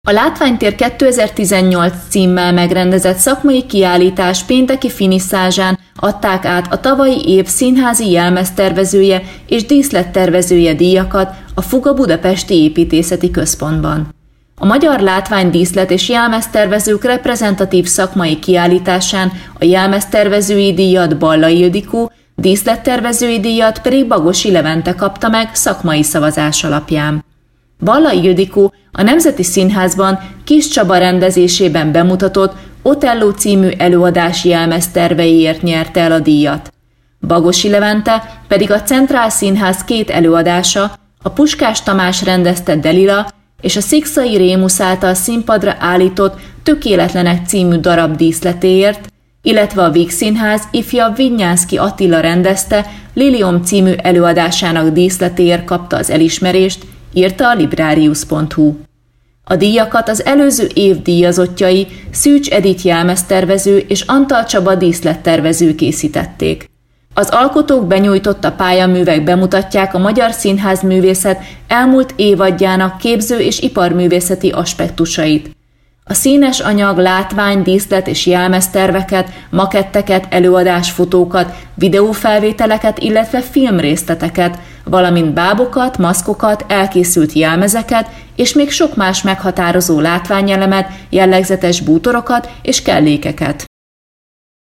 A Látványtér 2018 címmel megrendezett szakmai kiállítás pénteki finisszázsán adták át a tavalyi év színházi jelmeztervezője és díszlettervezője díjakat a Fuga Budapesti Építészeti Központban. A magyar látványdíszlet és jelmeztervezők reprezentatív szakmai kiállításán a jelmeztervezői díjat Balla Ildikó, díszlettervezői díjat pedig Bagosi Levente kapta meg szakmai szavazás alapján. Balla Ildikó a Nemzeti Színházban Kis Csaba rendezésében bemutatott Otello című előadás jelmezterveiért nyerte el a díjat. Bagosi Levente pedig a Centrál Színház 2 előadása, a Puskás Tamás rendezte Delila és a Szikszai Rémusz által színpadra állított Tökéletlenek című darab díszletéért, illetve a Vígszínház ifjabb Vignyánszky Attila rendezte Lilium című előadásának díszletéért kapta az elismerést, írta a Librarius.hu. A díjakat az előző év díjazottjai Szűcs Edith jelmeztervező és Antal Csaba díszlettervező készítették. Az alkotók benyújtotta pályaművek bemutatják a magyar színházművészet elmúlt évadjának képző- és iparművészeti aspektusait. A színes anyag, látvány, díszlet és jelmezterveket, maketteket, előadásfotókat, videófelvételeket, illetve filmrészleteket, valamint bábokat, maszkokat, elkészült jelmezeket és még sok más meghatározó látványelemet, jellegzetes bútorokat és kellékeket.